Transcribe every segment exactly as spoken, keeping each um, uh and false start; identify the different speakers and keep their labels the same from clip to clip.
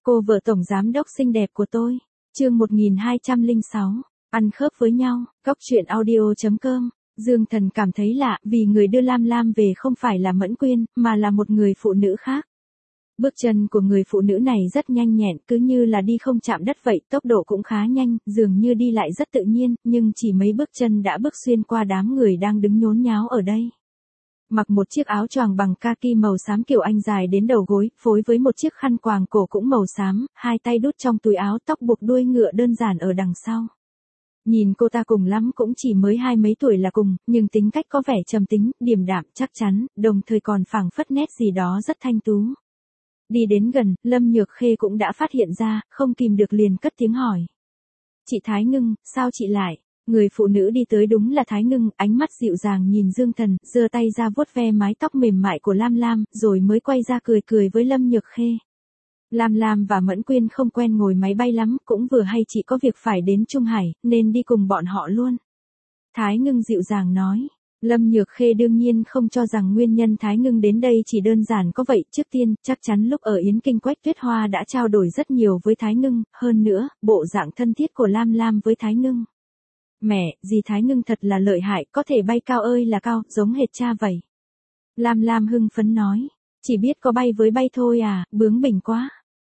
Speaker 1: Cô vợ tổng giám đốc xinh đẹp của tôi. Chương một nghìn hai trăm lẻ sáu, ăn khớp với nhau, góc truyện audio chấm com. Dương Thần cảm thấy lạ, vì người đưa Lam Lam về không phải là Mẫn Quyên, mà là một người phụ nữ khác. Bước chân của người phụ nữ này rất nhanh nhẹn, cứ như là đi không chạm đất vậy, tốc độ cũng khá nhanh, dường như đi lại rất tự nhiên, nhưng chỉ mấy bước chân đã bước xuyên qua đám người đang đứng nhốn nháo ở đây. Mặc một chiếc áo choàng bằng kaki màu xám kiểu Anh dài đến đầu gối, phối với một chiếc khăn quàng cổ cũng màu xám, hai tay đút trong túi áo, tóc buộc đuôi ngựa đơn giản ở đằng sau. Nhìn cô ta cùng lắm cũng chỉ mới hai mấy tuổi là cùng, nhưng tính cách có vẻ trầm tính, điềm đạm, chắc chắn, đồng thời còn phảng phất nét gì đó rất thanh tú. Đi đến gần, Lâm Nhược Khê cũng đã phát hiện ra, không kìm được liền cất tiếng hỏi. Chị Thái Ngưng, sao chị lại? Người phụ nữ đi tới đúng là Thái Ngưng, ánh mắt dịu dàng nhìn Dương Thần, giơ tay ra vuốt ve mái tóc mềm mại của Lam Lam, rồi mới quay ra cười cười với Lâm Nhược Khê. Lam Lam và Mẫn Quyên không quen ngồi máy bay lắm, cũng vừa hay chị có việc phải đến Trung Hải, nên đi cùng bọn họ luôn. Thái Ngưng dịu dàng nói. Lâm Nhược Khê đương nhiên không cho rằng nguyên nhân Thái Ngưng đến đây chỉ đơn giản có vậy, trước tiên, chắc chắn lúc ở Yến Kinh Quách Tuyết Hoa đã trao đổi rất nhiều với Thái Ngưng, hơn nữa, bộ dạng thân thiết của Lam Lam với Thái Ngưng. Mẹ, dì Thái Ngưng thật là lợi hại, có thể bay cao ơi là cao, giống hệt cha vậy. Lam Lam hưng phấn nói, chỉ biết có bay với bay thôi à, bướng bỉnh quá.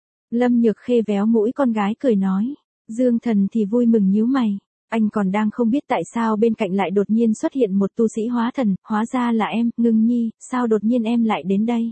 Speaker 1: Lâm Nhược Khê véo mũi con gái cười nói, Dương Thần thì vui mừng nhíu mày. Anh còn đang không biết tại sao bên cạnh lại đột nhiên xuất hiện một tu sĩ hóa thần, hóa ra là em, Ngưng Nhi, sao đột nhiên em lại đến đây?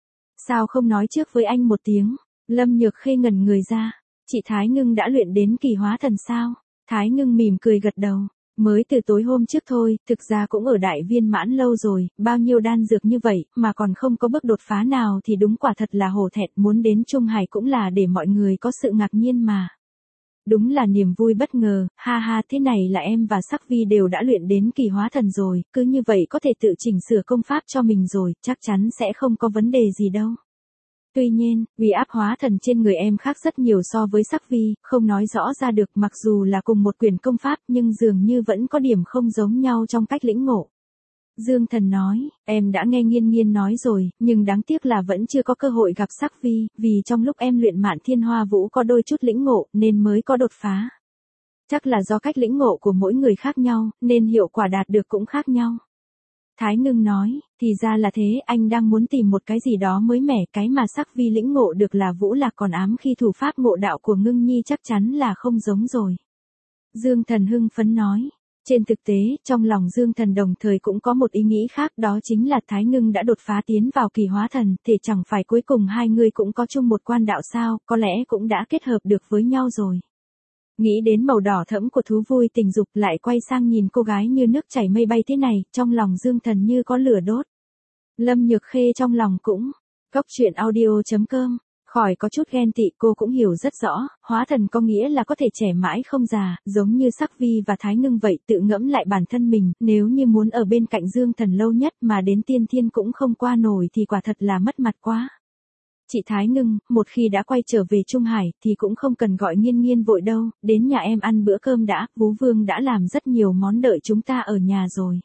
Speaker 1: Sao không nói trước với anh một tiếng? Lâm Nhược Khê ngẩn người ra, chị Thái Ngưng đã luyện đến kỳ hóa thần sao? Thái Ngưng mỉm cười gật đầu, mới từ tối hôm trước thôi, thực ra cũng ở đại viên mãn lâu rồi, bao nhiêu đan dược như vậy, mà còn không có bước đột phá nào thì đúng quả thật là hổ thẹn, muốn đến Trung Hải cũng là để mọi người có sự ngạc nhiên mà. Đúng là niềm vui bất ngờ, ha ha, thế này là em và Sắc Vi đều đã luyện đến kỳ hóa thần rồi, cứ như vậy có thể tự chỉnh sửa công pháp cho mình rồi, chắc chắn sẽ không có vấn đề gì đâu. Tuy nhiên, vì áp hóa thần trên người em khác rất nhiều so với Sắc Vi, không nói rõ ra được, mặc dù là cùng một quyển công pháp nhưng dường như vẫn có điểm không giống nhau trong cách lĩnh ngộ. Dương Thần nói, em đã nghe Nghiên Nghiên nói rồi, nhưng đáng tiếc là vẫn chưa có cơ hội gặp Sắc Vi, vì trong lúc em luyện Mạn Thiên Hoa Vũ có đôi chút lĩnh ngộ, nên mới có đột phá. Chắc là do cách lĩnh ngộ của mỗi người khác nhau, nên hiệu quả đạt được cũng khác nhau. Thái Ngưng nói, thì ra là thế, anh đang muốn tìm một cái gì đó mới mẻ, cái mà Sắc Vi lĩnh ngộ được là Vũ Lạc, còn ám khi thủ pháp ngộ đạo của Ngưng Nhi chắc chắn là không giống rồi. Dương Thần hưng phấn nói. Trên thực tế, trong lòng Dương Thần đồng thời cũng có một ý nghĩ khác, đó chính là Thái Ngưng đã đột phá tiến vào kỳ hóa thần, thì chẳng phải cuối cùng hai người cũng có chung một quan đạo sao, có lẽ cũng đã kết hợp được với nhau rồi. Nghĩ đến màu đỏ thẫm của thú vui tình dục, lại quay sang nhìn cô gái như nước chảy mây bay thế này, trong lòng Dương Thần như có lửa đốt. Lâm Nhược Khê trong lòng cũng, góc truyện audio chấm com. Khỏi có chút ghen tị, cô cũng hiểu rất rõ, hóa thần có nghĩa là có thể trẻ mãi không già, giống như Sắc Vi và Thái Ngưng vậy, tự ngẫm lại bản thân mình, nếu như muốn ở bên cạnh Dương Thần lâu nhất mà đến tiên thiên cũng không qua nổi thì quả thật là mất mặt quá. Chị Thái Ngưng, một khi đã quay trở về Trung Hải thì cũng không cần gọi Nghiên Nghiên vội đâu, đến nhà em ăn bữa cơm đã, Vú Vương đã làm rất nhiều món đợi chúng ta ở nhà rồi.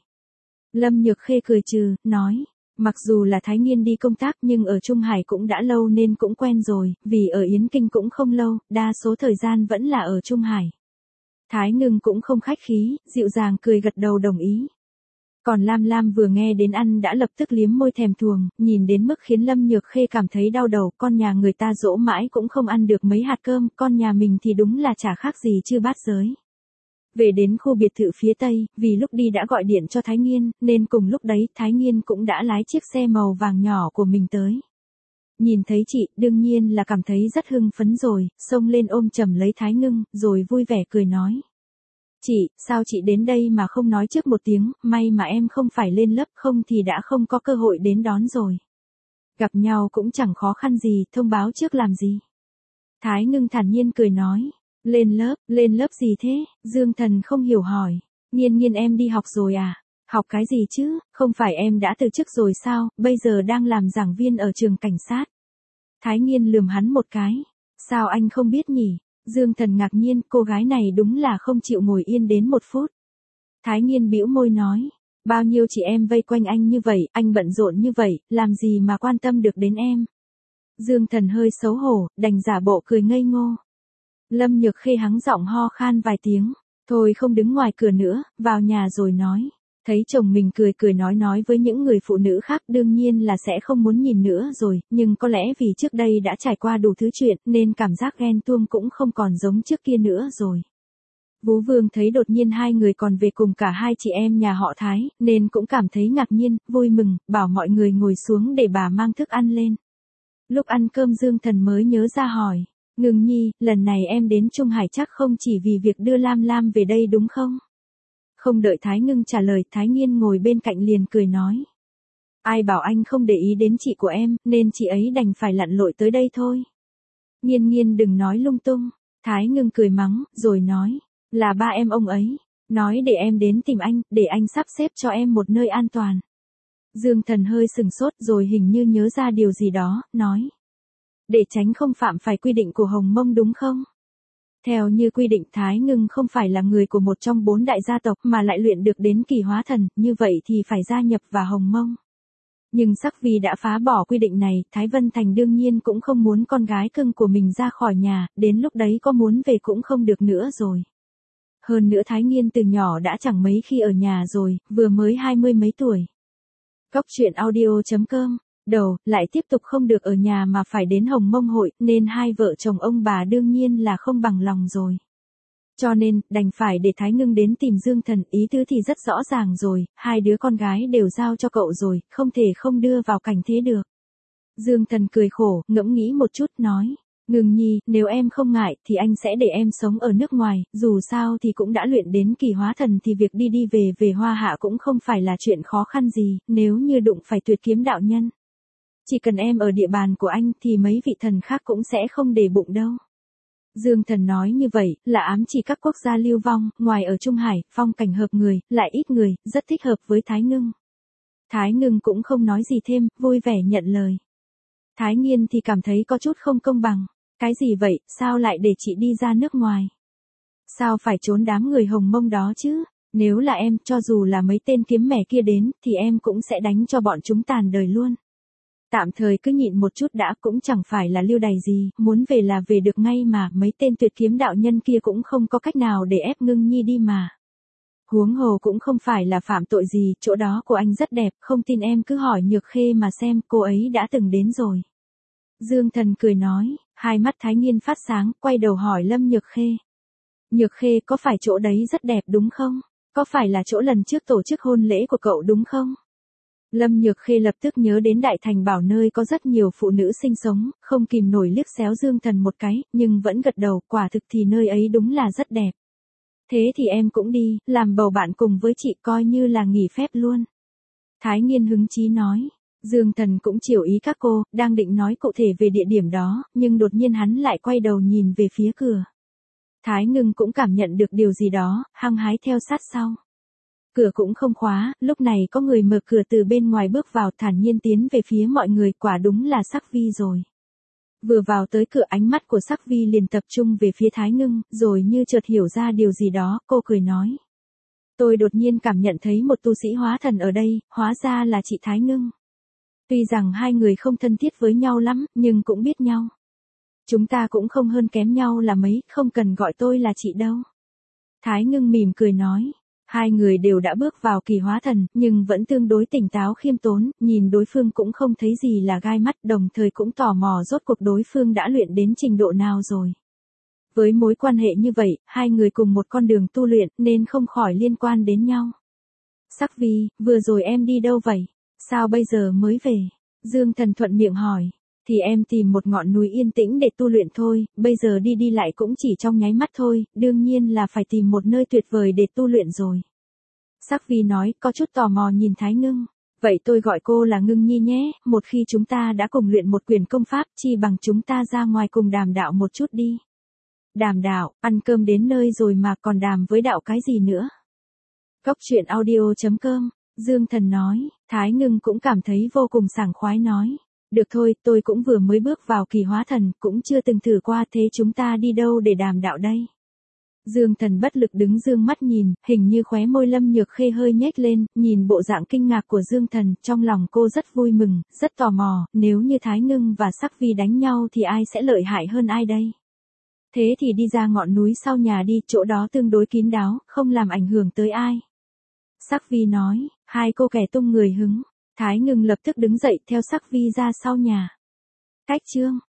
Speaker 1: Lâm Nhược Khê cười trừ, nói. Mặc dù là Thái Nghiên đi công tác nhưng ở Trung Hải cũng đã lâu nên cũng quen rồi, vì ở Yến Kinh cũng không lâu, đa số thời gian vẫn là ở Trung Hải. Thái Ngưng cũng không khách khí, dịu dàng cười gật đầu đồng ý. Còn Lam Lam vừa nghe đến ăn đã lập tức liếm môi thèm thuồng, nhìn đến mức khiến Lâm Nhược Khê cảm thấy đau đầu, con nhà người ta dỗ mãi cũng không ăn được mấy hạt cơm, con nhà mình thì đúng là chả khác gì chư bát giới. Về đến khu biệt thự phía Tây, vì lúc đi đã gọi điện cho Thái Nghiên, nên cùng lúc đấy Thái Nghiên cũng đã lái chiếc xe màu vàng nhỏ của mình tới. Nhìn thấy chị, đương nhiên là cảm thấy rất hưng phấn rồi, xông lên ôm chầm lấy Thái Ngưng, rồi vui vẻ cười nói. Chị, sao chị đến đây mà không nói trước một tiếng, may mà em không phải lên lớp, không thì đã không có cơ hội đến đón rồi. Gặp nhau cũng chẳng khó khăn gì, thông báo trước làm gì. Thái Ngưng thản nhiên cười nói. Lên lớp, lên lớp gì thế? Dương Thần không hiểu hỏi. Nghiên Nghiên em đi học rồi à? Học cái gì chứ? Không phải em đã từ chức rồi sao? Bây giờ đang làm giảng viên ở trường cảnh sát. Thái Nghiên lườm hắn một cái. Sao anh không biết nhỉ? Dương Thần ngạc nhiên, cô gái này đúng là không chịu ngồi yên đến một phút. Thái Nghiên bĩu môi nói. Bao nhiêu chị em vây quanh anh như vậy, anh bận rộn như vậy, làm gì mà quan tâm được đến em? Dương Thần hơi xấu hổ, đành giả bộ cười ngây ngô. Lâm Nhược Khê hắng giọng ho khan vài tiếng, thôi không đứng ngoài cửa nữa, vào nhà rồi nói. Thấy chồng mình cười cười nói nói với những người phụ nữ khác đương nhiên là sẽ không muốn nhìn nữa rồi, nhưng có lẽ vì trước đây đã trải qua đủ thứ chuyện nên cảm giác ghen tuông cũng không còn giống trước kia nữa rồi. Vú Vương thấy đột nhiên hai người còn về cùng cả hai chị em nhà họ Thái, nên cũng cảm thấy ngạc nhiên, vui mừng, bảo mọi người ngồi xuống để bà mang thức ăn lên. Lúc ăn cơm Dương Thần mới nhớ ra hỏi, Ngưng Nhi, lần này em đến Trung Hải chắc không chỉ vì việc đưa Lam Lam về đây đúng không? Không đợi Thái Ngưng trả lời, Thái Nghiên ngồi bên cạnh liền cười nói. Ai bảo anh không để ý đến chị của em, nên chị ấy đành phải lặn lội tới đây thôi. Nghiên Nghiên đừng nói lung tung. Thái Ngưng cười mắng, rồi nói. Là ba em ông ấy. Nói để em đến tìm anh, để anh sắp xếp cho em một nơi an toàn. Dương Thần hơi sừng sốt rồi hình như nhớ ra điều gì đó, nói. Để tránh không phạm phải quy định của Hồng Mông đúng không? Theo như quy định Thái Ngưng không phải là người của một trong bốn đại gia tộc mà lại luyện được đến kỳ hóa thần, như vậy thì phải gia nhập vào Hồng Mông. Nhưng Sắc Vi đã phá bỏ quy định này, Thái Vân Thành đương nhiên cũng không muốn con gái cưng của mình ra khỏi nhà, đến lúc đấy có muốn về cũng không được nữa rồi. Hơn nữa Thái Nghiên từ nhỏ đã chẳng mấy khi ở nhà rồi, vừa mới hai mươi mấy tuổi. Cóc truyện audio chấm com Đầu, lại tiếp tục không được ở nhà mà phải đến Hồng Mông hội, nên hai vợ chồng ông bà đương nhiên là không bằng lòng rồi. Cho nên, đành phải để Thái Ngưng đến tìm Dương Thần, ý tứ thì rất rõ ràng rồi, hai đứa con gái đều giao cho cậu rồi, không thể không đưa vào cảnh thế được. Dương Thần cười khổ, ngẫm nghĩ một chút, nói, Ngưng Nhi, nếu em không ngại, thì anh sẽ để em sống ở nước ngoài, dù sao thì cũng đã luyện đến kỳ hóa thần thì việc đi đi về về Hoa Hạ cũng không phải là chuyện khó khăn gì, nếu như đụng phải tuyệt kiếm đạo nhân. Chỉ cần em ở địa bàn của anh thì mấy vị thần khác cũng sẽ không để bụng đâu. Dương Thần nói như vậy, là ám chỉ các quốc gia lưu vong, ngoài ở Trung Hải, phong cảnh hợp người, lại ít người, rất thích hợp với Thái Ngưng. Thái Ngưng cũng không nói gì thêm, vui vẻ nhận lời. Thái Nghiên thì cảm thấy có chút không công bằng. Cái gì vậy, sao lại để chị đi ra nước ngoài? Sao phải trốn đám người Hồng Mông đó chứ? Nếu là em, cho dù là mấy tên kiếm mẻ kia đến, thì em cũng sẽ đánh cho bọn chúng tàn đời luôn. Tạm thời cứ nhịn một chút đã, cũng chẳng phải là lưu đày gì, muốn về là về được ngay mà, mấy tên tuyệt kiếm đạo nhân kia cũng không có cách nào để ép Ngưng Nhi đi mà. Huống hồ cũng không phải là phạm tội gì, chỗ đó của anh rất đẹp, không tin em cứ hỏi Nhược Khê mà xem, cô ấy đã từng đến rồi. Dương Thần cười nói, hai mắt Thái Nghiên phát sáng, quay đầu hỏi Lâm Nhược Khê. Nhược Khê, có phải chỗ đấy rất đẹp đúng không? Có phải là chỗ lần trước tổ chức hôn lễ của cậu đúng không? Lâm Nhược Khê lập tức nhớ đến Đại Thành Bảo nơi có rất nhiều phụ nữ sinh sống, không kìm nổi liếc xéo Dương Thần một cái, nhưng vẫn gật đầu, quả thực thì nơi ấy đúng là rất đẹp. Thế thì em cũng đi, làm bầu bạn cùng với chị, coi như là nghỉ phép luôn. Thái Nghiên hứng chí nói. Dương Thần cũng chiều ý các cô, đang định nói cụ thể về địa điểm đó, nhưng đột nhiên hắn lại quay đầu nhìn về phía cửa. Thái Ngưng cũng cảm nhận được điều gì đó, hăng hái theo sát sau. Cửa cũng không khóa, lúc này có người mở cửa từ bên ngoài bước vào, thản nhiên tiến về phía mọi người, quả đúng là Sắc Vi rồi. Vừa vào tới cửa, ánh mắt của Sắc Vi liền tập trung về phía Thái Ngưng, rồi như chợt hiểu ra điều gì đó, cô cười nói. Tôi đột nhiên cảm nhận thấy một tu sĩ hóa thần ở đây, hóa ra là chị Thái Ngưng. Tuy rằng hai người không thân thiết với nhau lắm, nhưng cũng biết nhau. Chúng ta cũng không hơn kém nhau là mấy, không cần gọi tôi là chị đâu. Thái Ngưng mỉm cười nói. Hai người đều đã bước vào kỳ hóa thần, nhưng vẫn tương đối tỉnh táo khiêm tốn, nhìn đối phương cũng không thấy gì là gai mắt, đồng thời cũng tò mò rốt cuộc đối phương đã luyện đến trình độ nào rồi. Với mối quan hệ như vậy, hai người cùng một con đường tu luyện, nên không khỏi liên quan đến nhau. Sắc Vi, vừa rồi em đi đâu vậy? Sao bây giờ mới về? Dương Thần thuận miệng hỏi. Thì em tìm một ngọn núi yên tĩnh để tu luyện thôi, bây giờ đi đi lại cũng chỉ trong nháy mắt thôi, đương nhiên là phải tìm một nơi tuyệt vời để tu luyện rồi. Sắc Vi nói, có chút tò mò nhìn Thái Ngưng. Vậy tôi gọi cô là Ngưng Nhi nhé, một khi chúng ta đã cùng luyện một quyền công pháp, chi bằng chúng ta ra ngoài cùng đàm đạo một chút đi. Đàm đạo, ăn cơm đến nơi rồi mà còn đàm với đạo cái gì nữa? Cóc truyện audio chấm com Dương Thần nói, Thái Ngưng cũng cảm thấy vô cùng sảng khoái nói. Được thôi, tôi cũng vừa mới bước vào kỳ hóa thần, cũng chưa từng thử qua, thế chúng ta đi đâu để đàm đạo đây? Dương Thần bất lực đứng dương mắt nhìn, hình như khóe môi Lâm Nhược Khê hơi nhếch lên, nhìn bộ dạng kinh ngạc của Dương Thần, trong lòng cô rất vui mừng, rất tò mò, nếu như Thái Ngưng và Sắc Vi đánh nhau thì ai sẽ lợi hại hơn ai đây? Thế thì đi ra ngọn núi sau nhà đi, chỗ đó tương đối kín đáo, không làm ảnh hưởng tới ai. Sắc Vi nói, hai cô kẻ tung người hứng. Thái Ngưng lập tức đứng dậy theo Sắc Vi ra sau nhà. Cách chương